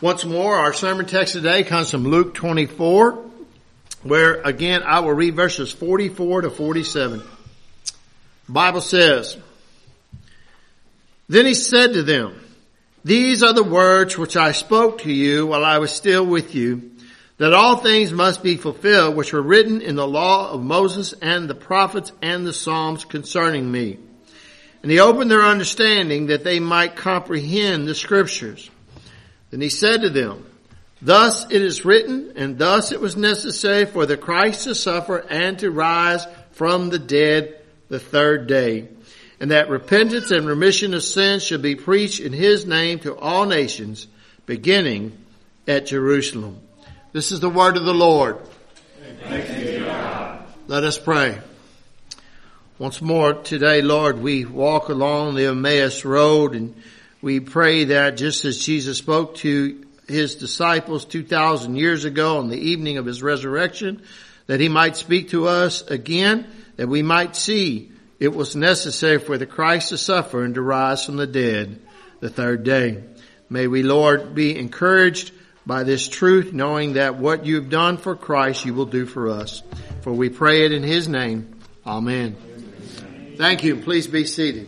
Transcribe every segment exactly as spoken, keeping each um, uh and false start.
Once more, our sermon text today comes from Luke twenty-four, where again I will read verses forty-four to forty-seven. The Bible says, "Then he said to them, 'These are the words which I spoke to you while I was still with you, that all things must be fulfilled which were written in the law of Moses and the prophets and the Psalms concerning me.' And he opened their understanding that they might comprehend the scriptures. Then he said to them, 'Thus it is written, and thus it was necessary for the Christ to suffer and to rise from the dead the third day, and that repentance and remission of sins should be preached in his name to all nations, beginning at Jerusalem.'" This is the word of the Lord. Thanks be to God. Let us pray. Once more today, Lord, we walk along the Emmaus road, and we pray that just as Jesus spoke to his disciples two thousand years ago on the evening of his resurrection, that he might speak to us again, that we might see it was necessary for the Christ to suffer and to rise from the dead the third day. May we, Lord, be encouraged by this truth, knowing that what you've done for Christ, you will do for us. For we pray it in his name. Amen. Amen. Thank you. Please be seated.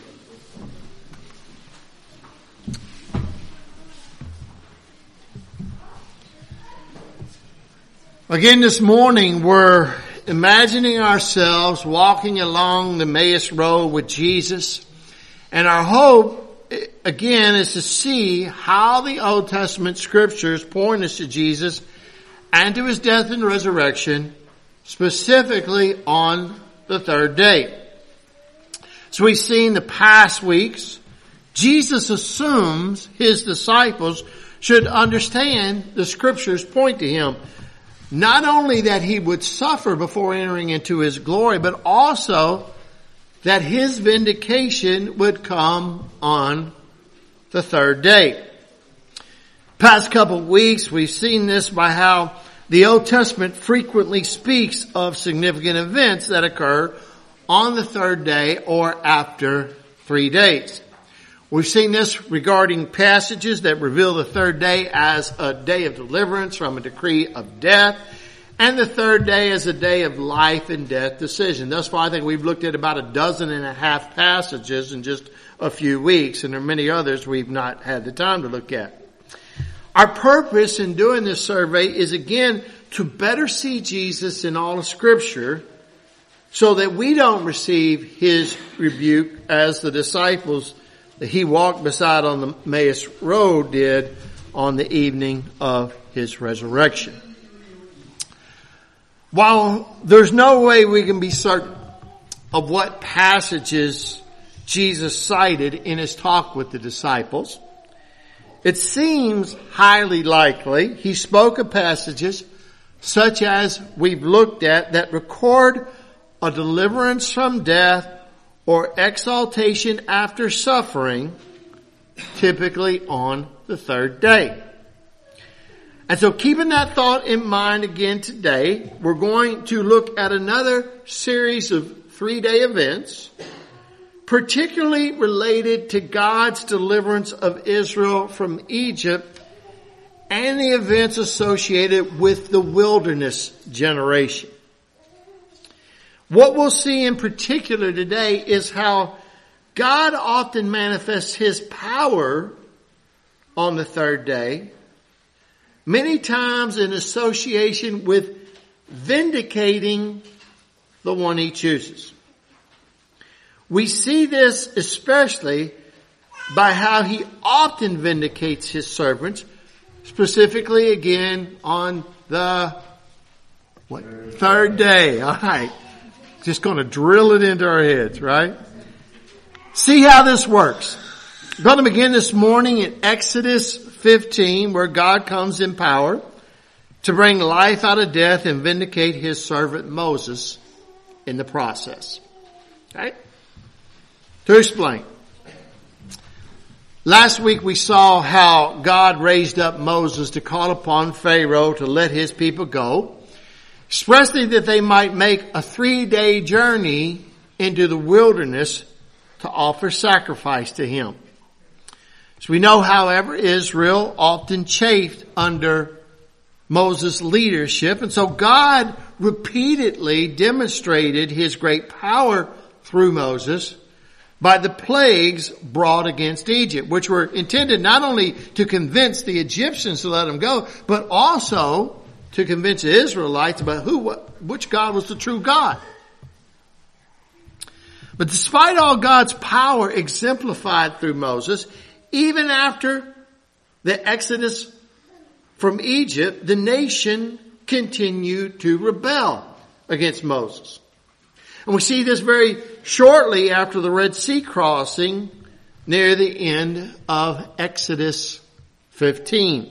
Again this morning, we're imagining ourselves walking along the Emmaus Road with Jesus, and our hope, again, is to see how the Old Testament scriptures point us to Jesus and to his death and resurrection, specifically on the third day. So we've seen the past weeks, Jesus assumes his disciples should understand the scriptures point to him. Not only that he would suffer before entering into his glory, but also that his vindication would come on the third day. Past couple of weeks, we've seen this by how the Old Testament frequently speaks of significant events that occur on the third day or after three days. We've seen this regarding passages that reveal the third day as a day of deliverance from a decree of death, and the third day as a day of life and death decision. Thus far, I think we've looked at about a dozen and a half passages in just a few weeks, and there are many others we've not had the time to look at. Our purpose in doing this survey is, again, to better see Jesus in all of Scripture, so that we don't receive his rebuke as the disciples that he walked beside on the Emmaus Road did on the evening of his resurrection. While there's no way we can be certain of what passages Jesus cited in his talk with the disciples, it seems highly likely he spoke of passages such as we've looked at that record a deliverance from death or exaltation after suffering, typically on the third day. And so keeping that thought in mind again today, we're going to look at another series of three-day events, particularly related to God's deliverance of Israel from Egypt and the events associated with the wilderness generation. What we'll see in particular today is how God often manifests his power on the third day, many times in association with vindicating the one he chooses. We see this especially by how he often vindicates his servants, specifically again on the what? Third day. All right. Just going to drill it into our heads, right? See how this works. We're going to begin this morning in Exodus fifteen, where God comes in power to bring life out of death and vindicate his servant Moses in the process. Okay? To explain. Last week we saw how God raised up Moses to call upon Pharaoh to let his people go, expressly that they might make a three-day journey into the wilderness to offer sacrifice to him. As we know, however, Israel often chafed under Moses' leadership, and so God repeatedly demonstrated his great power through Moses by the plagues brought against Egypt, which were intended not only to convince the Egyptians to let them go, but also to convince the Israelites about who, what, which God was the true God. But despite all God's power exemplified through Moses, even after the Exodus from Egypt, the nation continued to rebel against Moses. And we see this very shortly after the Red Sea crossing near the end of Exodus fifteen.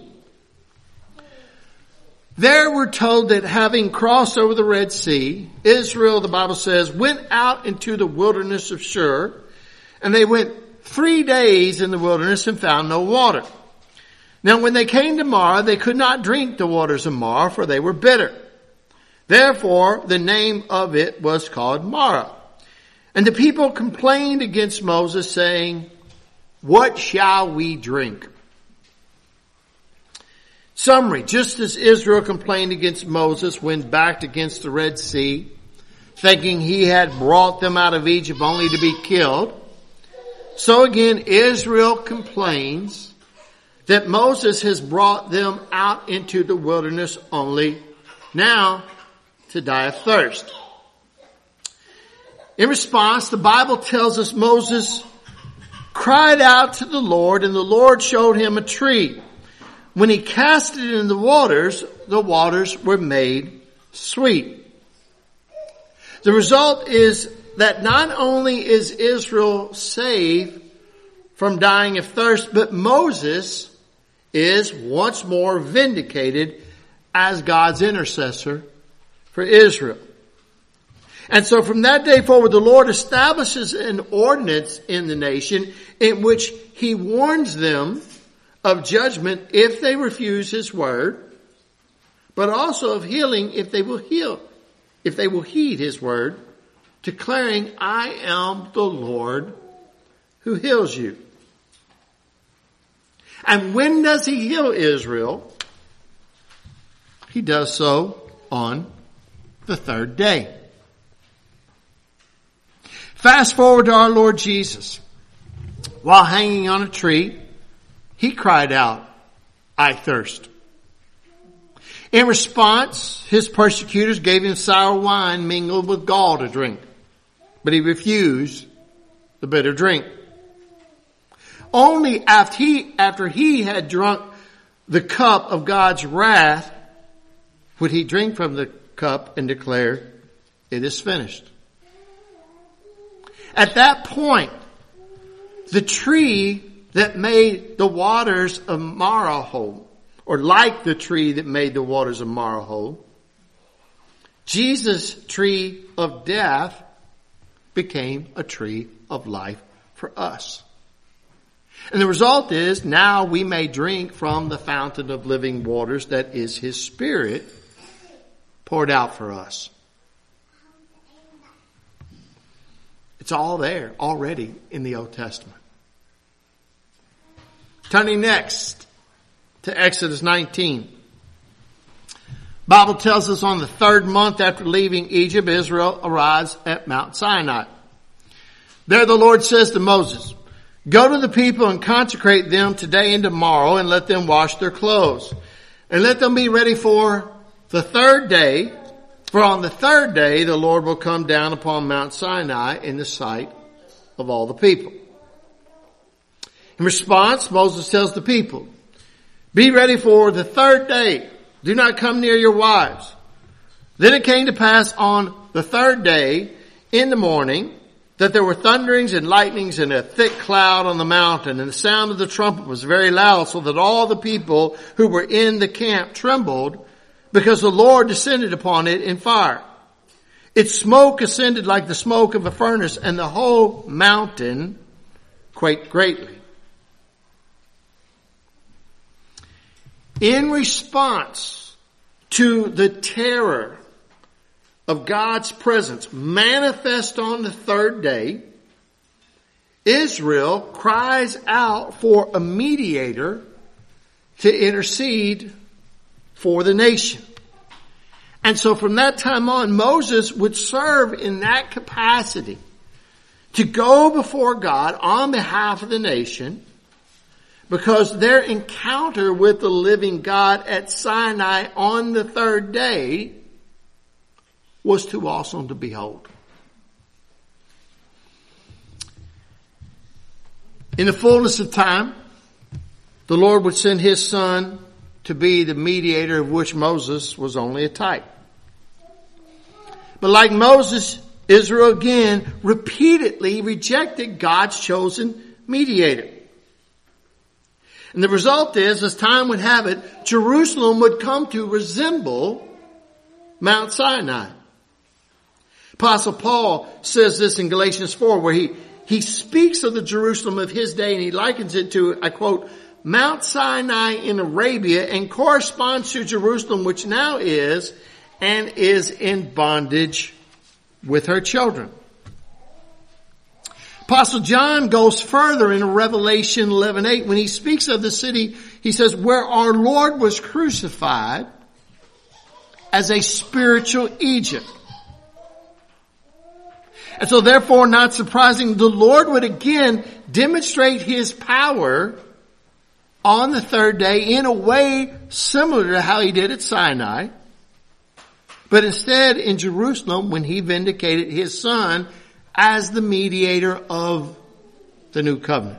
There we're told that having crossed over the Red Sea, Israel, the Bible says, went out into the wilderness of Shur, and they went three days in the wilderness and found no water. Now when they came to Marah, they could not drink the waters of Marah, for they were bitter. Therefore, the name of it was called Marah. And the people complained against Moses, saying, "What shall we drink?" Summary: just as Israel complained against Moses when backed against the Red Sea, thinking he had brought them out of Egypt only to be killed, so again Israel complains that Moses has brought them out into the wilderness only now to die of thirst. In response, the Bible tells us Moses cried out to the Lord, and the Lord showed him a tree. When he cast it in the waters, the waters were made sweet. The result is that not only is Israel saved from dying of thirst, but Moses is once more vindicated as God's intercessor for Israel. And so from that day forward, the Lord establishes an ordinance in the nation in which he warns them of judgment if they refuse his word, but also of healing if they will heal, if they will heed his word, declaring, "I am the Lord who heals you." And when does he heal Israel? He does so on the third day. Fast forward to our Lord Jesus. While hanging on a tree, he cried out, "I thirst." In response, his persecutors gave him sour wine mingled with gall to drink, but he refused the bitter drink. Only after he, after he had drunk the cup of God's wrath would he drink from the cup and declare, "It is finished." At that point, the tree that made the waters of Marah whole, or like the tree that made the waters of Marah whole, Jesus' tree of death became a tree of life for us. And the result is now we may drink from the fountain of living waters that is his Spirit poured out for us. It's all there already in the Old Testament. Turning next to Exodus nineteen. Bible tells us on the third month after leaving Egypt, Israel arrives at Mount Sinai. There the Lord says to Moses, "Go to the people and consecrate them today and tomorrow, and let them wash their clothes. And let them be ready for the third day, for on the third day the Lord will come down upon Mount Sinai in the sight of all the people." In response, Moses tells the people, "Be ready for the third day. Do not come near your wives." Then it came to pass on the third day in the morning that there were thunderings and lightnings and a thick cloud on the mountain, and the sound of the trumpet was very loud, so that all the people who were in the camp trembled, because the Lord descended upon it in fire. Its smoke ascended like the smoke of a furnace, and the whole mountain quaked greatly. In response to the terror of God's presence manifest on the third day, Israel cries out for a mediator to intercede for the nation. And so from that time on, Moses would serve in that capacity to go before God on behalf of the nation, because their encounter with the living God at Sinai on the third day was too awesome to behold. In the fullness of time, the Lord would send His Son to be the mediator, of which Moses was only a type. But like Moses, Israel again repeatedly rejected God's chosen mediator. And the result is, as time would have it, Jerusalem would come to resemble Mount Sinai. Apostle Paul says this in Galatians four, where he, he speaks of the Jerusalem of his day, and he likens it to, I quote, Mount Sinai in Arabia, and corresponds to Jerusalem, which now is and is in bondage with her children. Apostle John goes further in Revelation eleven eight. When he speaks of the city, he says, where our Lord was crucified as a spiritual Egypt. And so therefore, not surprising, the Lord would again demonstrate His power on the third day in a way similar to how He did at Sinai. But instead in Jerusalem, when He vindicated His Son as the mediator of the new covenant.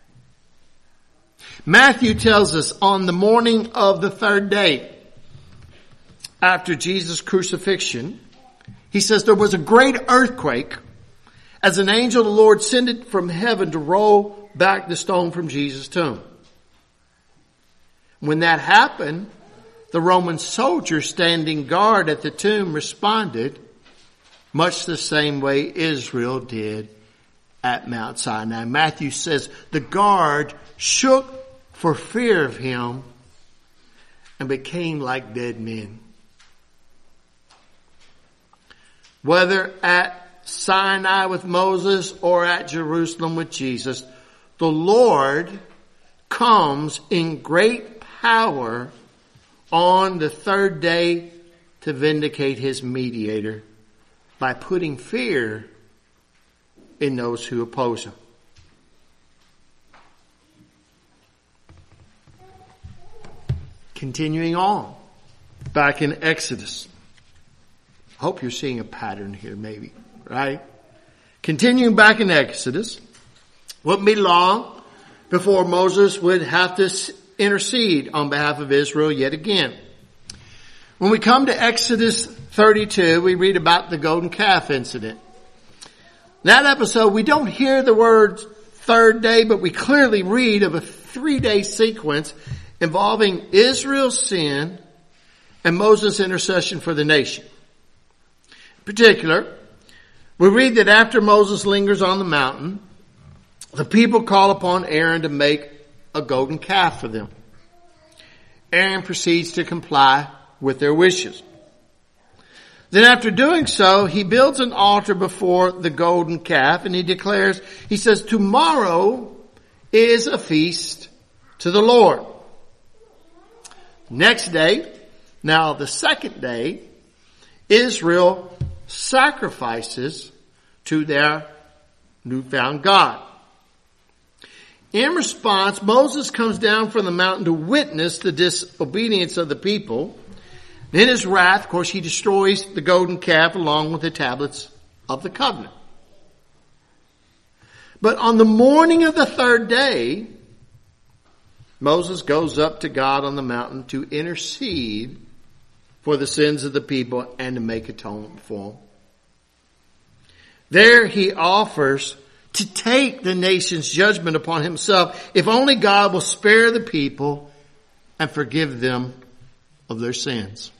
Matthew tells us on the morning of the third day after Jesus' crucifixion, he says there was a great earthquake as an angel of the Lord descended from heaven to roll back the stone from Jesus' tomb. When that happened, the Roman soldier standing guard at the tomb responded much the same way Israel did at Mount Sinai. Matthew says the guard shook for fear of him and became like dead men. Whether at Sinai with Moses or at Jerusalem with Jesus, the Lord comes in great power on the third day to vindicate His mediator by putting fear in those who oppose Him. Continuing on, back in Exodus. I hope you're seeing a pattern here, maybe, right? Continuing back in Exodus, wouldn't be long before Moses would have to intercede on behalf of Israel yet again. When we come to Exodus thirty-two, we read about the golden calf incident. That episode, we don't hear the word third day, but we clearly read of a three-day sequence involving Israel's sin and Moses' intercession for the nation. In particular, we read that after Moses lingers on the mountain, the people call upon Aaron to make a golden calf for them. Aaron proceeds to comply with their wishes. Then after doing so, he builds an altar before the golden calf, and he declares, he says, tomorrow is a feast to the Lord. Next day, now the second day, Israel sacrifices to their newfound God. In response, Moses comes down from the mountain to witness the disobedience of the people. In his wrath, of course, he destroys the golden calf along with the tablets of the covenant. But on the morning of the third day, Moses goes up to God on the mountain to intercede for the sins of the people and to make atonement for them. There he offers to take the nation's judgment upon himself if only God will spare the people and forgive them of their sins.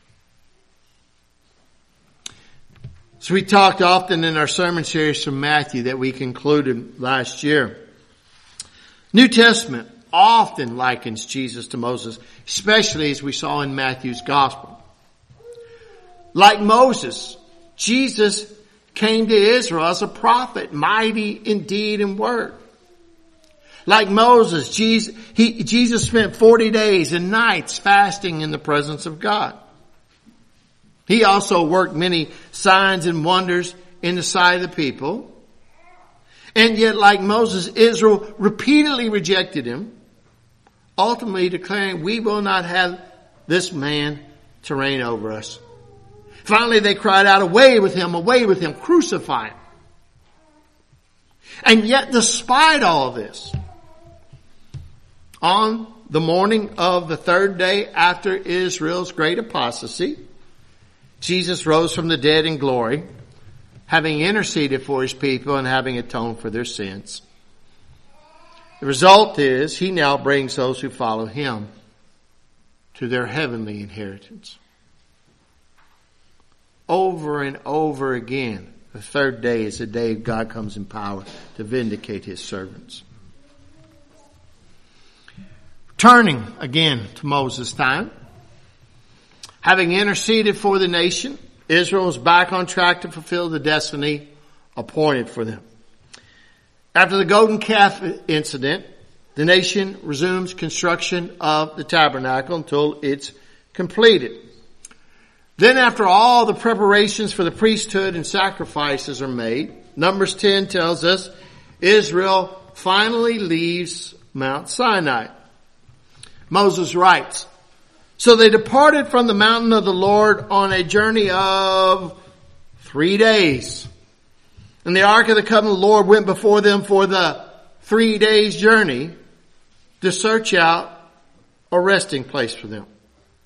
So we talked often in our sermon series from Matthew that we concluded last year. New Testament often likens Jesus to Moses, especially as we saw in Matthew's gospel. Like Moses, Jesus came to Israel as a prophet, mighty in deed and word. Like Moses, Jesus, he, Jesus spent forty days and nights fasting in the presence of God. He also worked many signs and wonders in the sight of the people. And yet, like Moses, Israel repeatedly rejected him, ultimately declaring, we will not have this man to reign over us. Finally, they cried out, away with him, away with him, crucify him. And yet, despite all of this, on the morning of the third day after Israel's great apostasy, Jesus rose from the dead in glory, having interceded for his people and having atoned for their sins. The result is he now brings those who follow him to their heavenly inheritance. Over and over again, the third day is the day God comes in power to vindicate his servants. Turning again to Moses' time, having interceded for the nation, Israel is back on track to fulfill the destiny appointed for them. After the golden calf incident, the nation resumes construction of the tabernacle until it's completed. Then after all the preparations for the priesthood and sacrifices are made, Numbers ten tells us Israel finally leaves Mount Sinai. Moses writes, so they departed from the mountain of the Lord on a journey of three days. And the ark of the covenant of the Lord went before them for the three days journey to search out a resting place for them.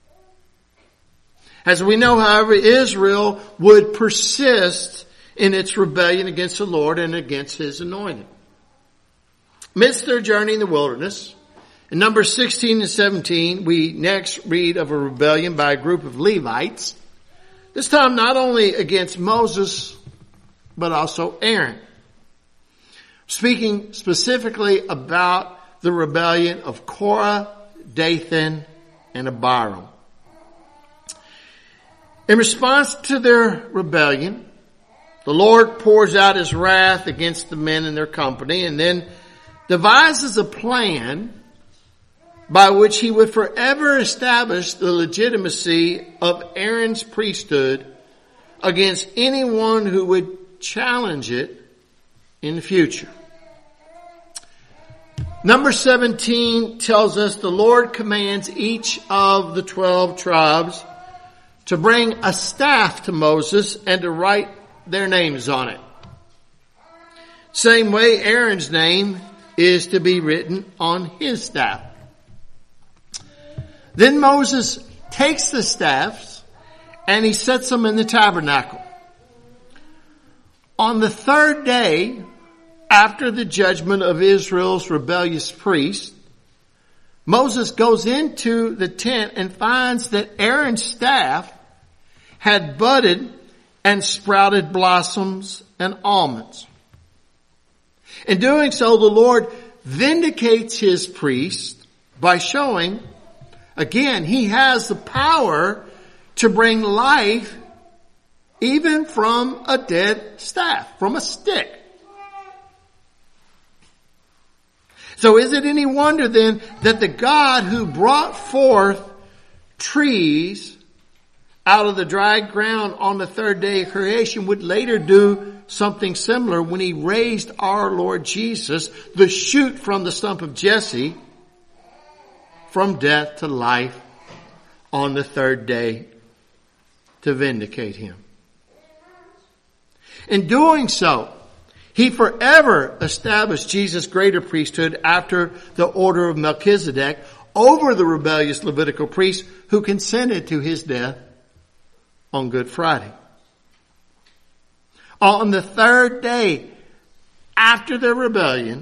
As we know, however, Israel would persist in its rebellion against the Lord and against his anointed. Amidst their journey in the wilderness, in Numbers sixteen and seventeen, we next read of a rebellion by a group of Levites, this time not only against Moses, but also Aaron. Speaking specifically about the rebellion of Korah, Dathan, and Abiram. In response to their rebellion, the Lord pours out his wrath against the men in their company and then devises a plan by which he would forever establish the legitimacy of Aaron's priesthood against anyone who would challenge it in the future. Number seventeen tells us the Lord commands each of the twelve tribes to bring a staff to Moses and to write their names on it. Same way Aaron's name is to be written on his staff. Then Moses takes the staffs and he sets them in the tabernacle. On the third day, after the judgment of Israel's rebellious priests, Moses goes into the tent and finds that Aaron's staff had budded and sprouted blossoms and almonds. In doing so, the Lord vindicates his priest by showing, again, he has the power to bring life even from a dead staff, from a stick. So is it any wonder then that the God who brought forth trees out of the dry ground on the third day of creation would later do something similar when he raised our Lord Jesus, the shoot from the stump of Jesse, from death to life on the third day to vindicate him. In doing so, he forever established Jesus' greater priesthood after the order of Melchizedek over the rebellious Levitical priests who consented to his death on Good Friday. On the third day after the rebellion,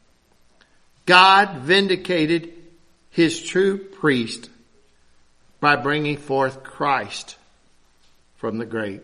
God vindicated his true priest by bringing forth Christ from the grave.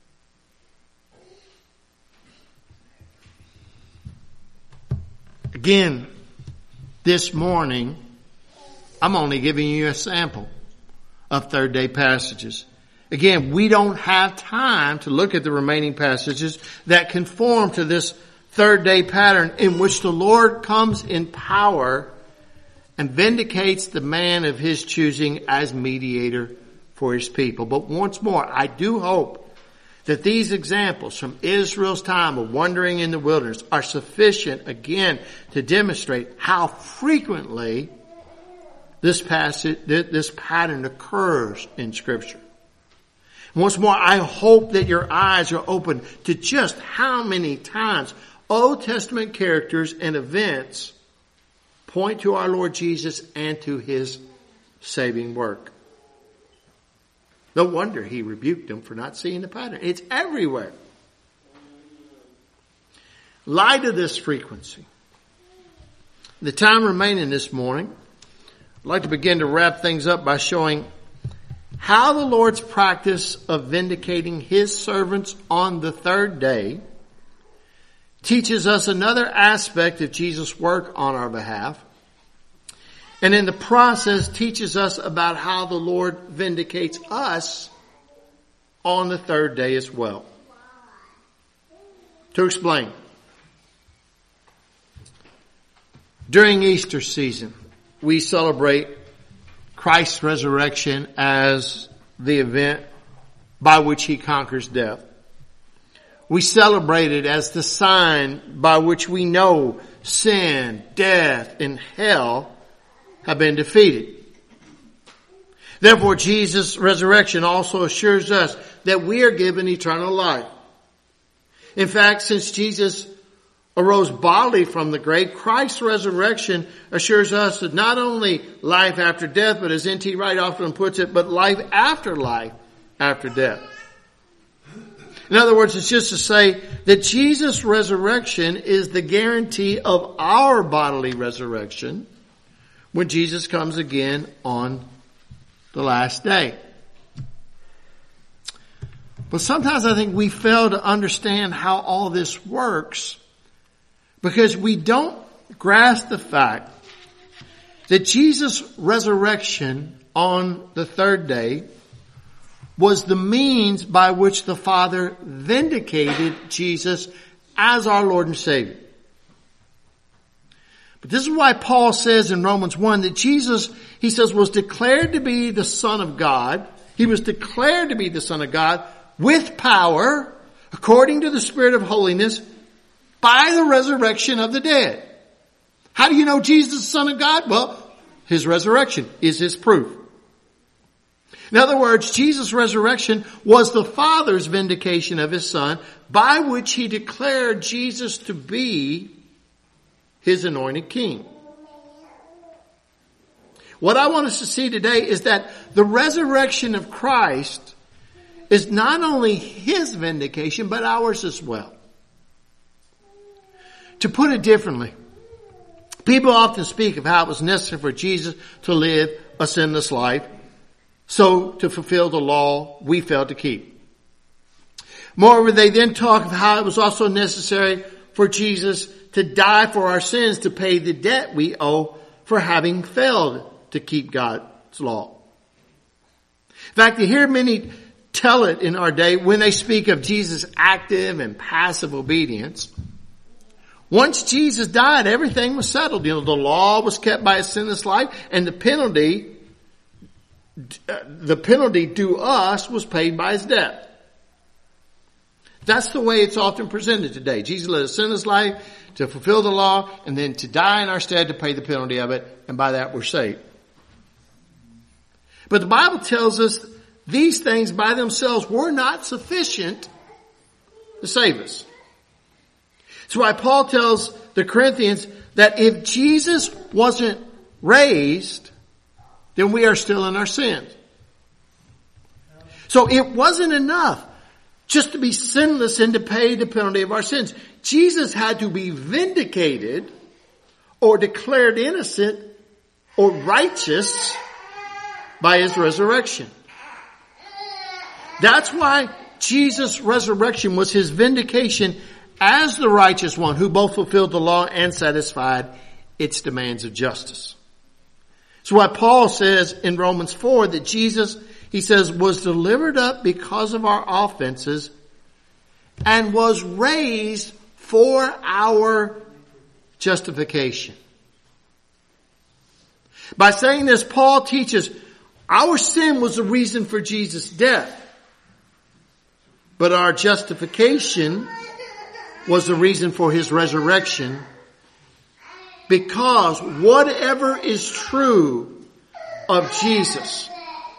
Again, this morning, I'm only giving you a sample of third day passages. Again, we don't have time to look at the remaining passages that conform to this third day pattern in which the Lord comes in power and vindicates the man of his choosing as mediator for his people. But once more, I do hope that these examples from Israel's time of wandering in the wilderness are sufficient again to demonstrate how frequently this passage, this pattern occurs in Scripture. Once more, I hope that your eyes are open to just how many times Old Testament characters and events point to our Lord Jesus and to his saving work. No wonder he rebuked them for not seeing the pattern. It's everywhere. In light of this frequency, the time remaining this morning, I'd like to begin to wrap things up by showing how the Lord's practice of vindicating his servants on the third day teaches us another aspect of Jesus' work on our behalf, and in the process teaches us about how the Lord vindicates us on the third day as well. To explain, during Easter season, we celebrate Christ's resurrection as the event by which he conquers death. We celebrate it as the sign by which we know sin, death, and hell have been defeated. Therefore, Jesus' resurrection also assures us that we are given eternal life. In fact, since Jesus arose bodily from the grave, Christ's resurrection assures us that not only life after death, but as N T Wright often puts it, but life after life after death. In other words, it's just to say that Jesus' resurrection is the guarantee of our bodily resurrection when Jesus comes again on the last day. But sometimes I think we fail to understand how all this works because we don't grasp the fact that Jesus' resurrection on the third day was the means by which the Father vindicated Jesus as our Lord and Savior. But this is why Paul says in Romans one that Jesus, he says, was declared to be the Son of God. He was declared to be the Son of God with power, according to the Spirit of holiness, by the resurrection of the dead. How do you know Jesus is the Son of God? Well, his resurrection is his proof. In other words, Jesus' resurrection was the Father's vindication of his Son, by which he declared Jesus to be his anointed king. What I want us to see today is that the resurrection of Christ is not only his vindication, but ours as well. To put it differently, people often speak of how it was necessary for Jesus to live a sinless life, so to fulfill the law we failed to keep. Moreover, they then talk of how it was also necessary for Jesus to die for our sins to pay the debt we owe for having failed to keep God's law. In fact, you hear many tell it in our day when they speak of Jesus' active and passive obedience. Once Jesus died, everything was settled. You know, the law was kept by a sinless life, and the penalty, the penalty due us was paid by his death. That's the way it's often presented today. Jesus led a sinless life to fulfill the law and then to die in our stead to pay the penalty of it, and by that we're saved. But the Bible tells us these things by themselves were not sufficient to save us. That's why Paul tells the Corinthians that if Jesus wasn't raised, then we are still in our sins. So it wasn't enough just to be sinless and to pay the penalty of our sins. Jesus had to be vindicated or declared innocent or righteous by his resurrection. That's why Jesus' resurrection was his vindication as the righteous one who both fulfilled the law and satisfied its demands of justice. That's why Paul says in Romans four that Jesus, He says, was delivered up because of our offenses and was raised for our justification. By saying this, Paul teaches our sin was the reason for Jesus' death, but our justification was the reason for his resurrection, because whatever is true of Jesus,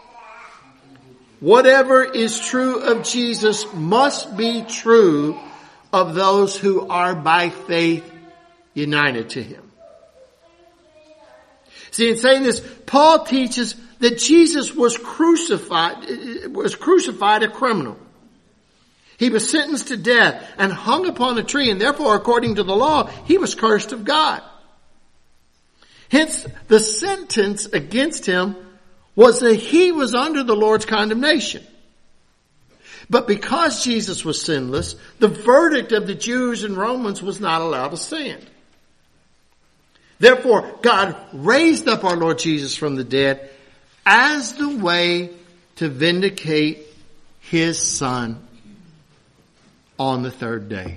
whatever is true of Jesus must be true of those who are by faith united to him. See, in saying this, Paul teaches that Jesus was crucified, was crucified a criminal. He was sentenced to death and hung upon a tree, and therefore, according to the law, he was cursed of God. Hence, the sentence against him was that he was under the Lord's condemnation. But because Jesus was sinless, the verdict of the Jews and Romans was not allowed to stand. Therefore, God raised up our Lord Jesus from the dead as the way to vindicate his Son on the third day.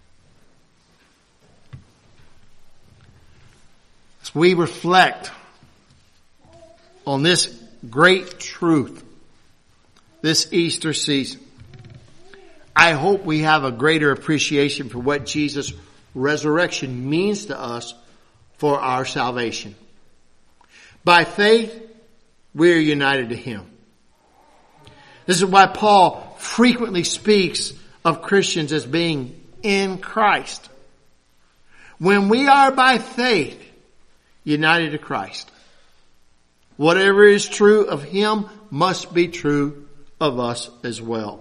As we reflect on this great truth this Easter season, I hope we have a greater appreciation for what Jesus' resurrection means to us for our salvation. By faith, we are united to him. This is why Paul frequently speaks of Christians as being in Christ. When we are by faith united to Christ, whatever is true of him must be true of us as well.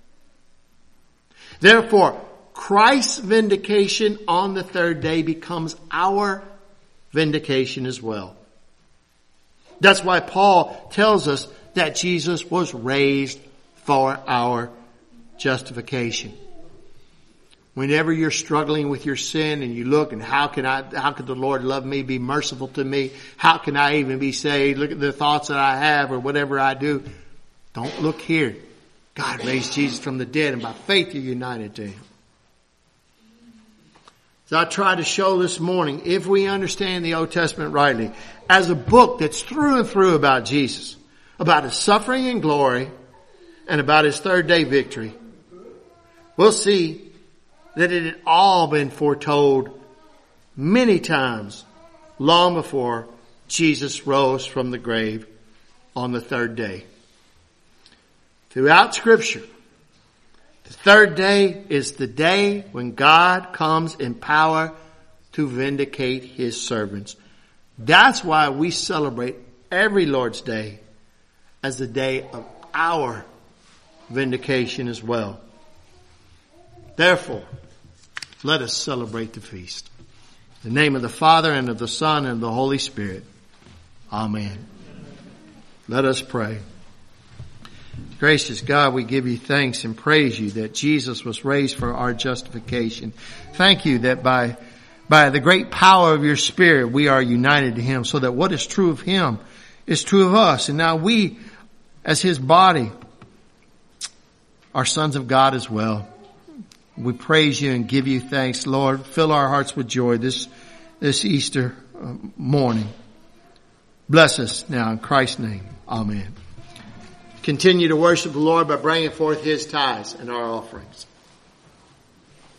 Therefore, Christ's vindication on the third day becomes our vindication as well. That's why Paul tells us that Jesus was raised for our justification. Whenever you're struggling with your sin and you look and how can I, how could the Lord love me, be merciful to me? How can I even be saved? Look at the thoughts that I have or whatever I do. Don't look here. God raised Jesus from the dead, and by faith you're united to him. So I tried to show this morning, if we understand the Old Testament rightly, as a book that's through and through about Jesus, about his suffering and glory, and about his third day victory, we'll see that it had all been foretold many times long before Jesus rose from the grave on the third day. Throughout Scripture, the third day is the day when God comes in power to vindicate his servants. That's why we celebrate every Lord's Day as the day of our vindication as well. Therefore, let us celebrate the feast. In the name of the Father, and of the Son, and of the Holy Spirit. Amen. Let us pray. Gracious God, we give you thanks and praise you that Jesus was raised for our justification. Thank you that by, by the great power of your Spirit, we are united to him, so that what is true of him is true of us. And now we, as his body, are sons of God as well. We praise you and give you thanks, Lord. Fill our hearts with joy this, this Easter morning. Bless us now in Christ's name. Amen. Continue to worship the Lord by bringing forth his tithes and our offerings.